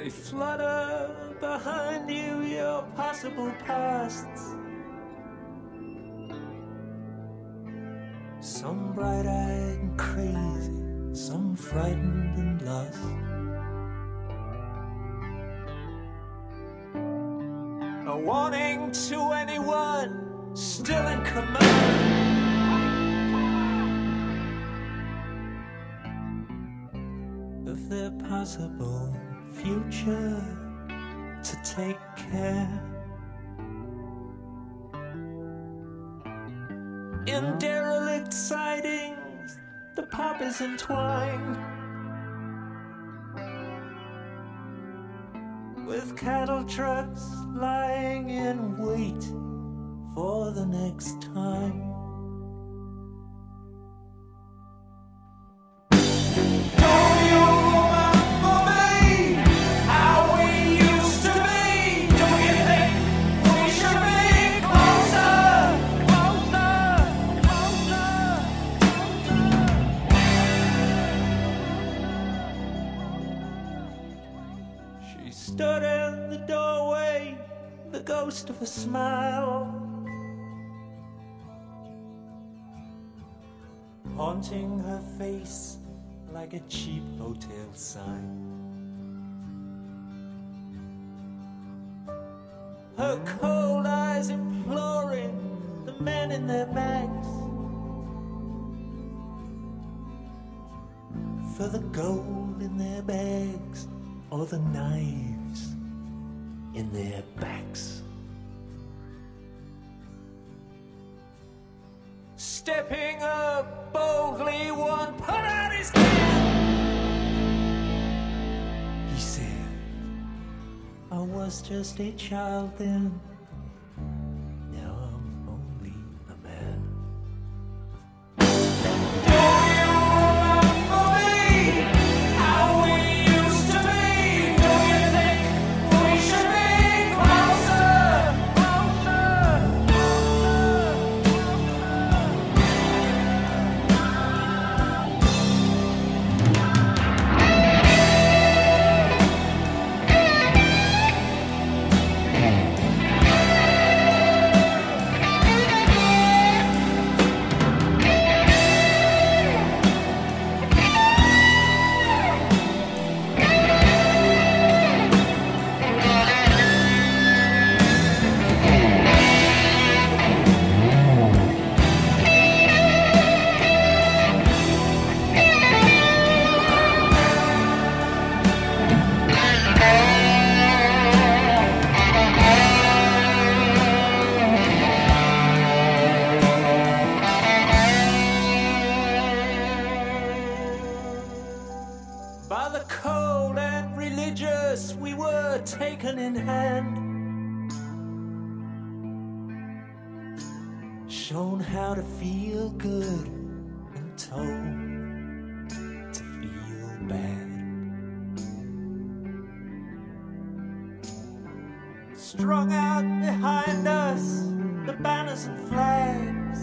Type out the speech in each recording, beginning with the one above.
They flutter behind you, your possible pasts. Some bright-eyed and crazy, some frightened and lost. A warning to anyone still in command. Of their possible future to take care. In derelict sidings, the pop is entwined with cattle trucks lying in wait for the next time. Stood in the doorway, the ghost of a smile, haunting her face like a cheap hotel sign. Her cold eyes imploring the men in their bags for the gold in their bags or the knives in their backs. Stepping up boldly, one put out his hand. He said, I was just a child then, now I'm only a man. By the cold and religious, we were taken in hand, shown how to feel good and told to feel bad. Strung out behind us, the banners and flags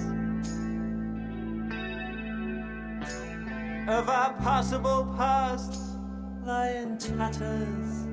of our possible past lie in tatters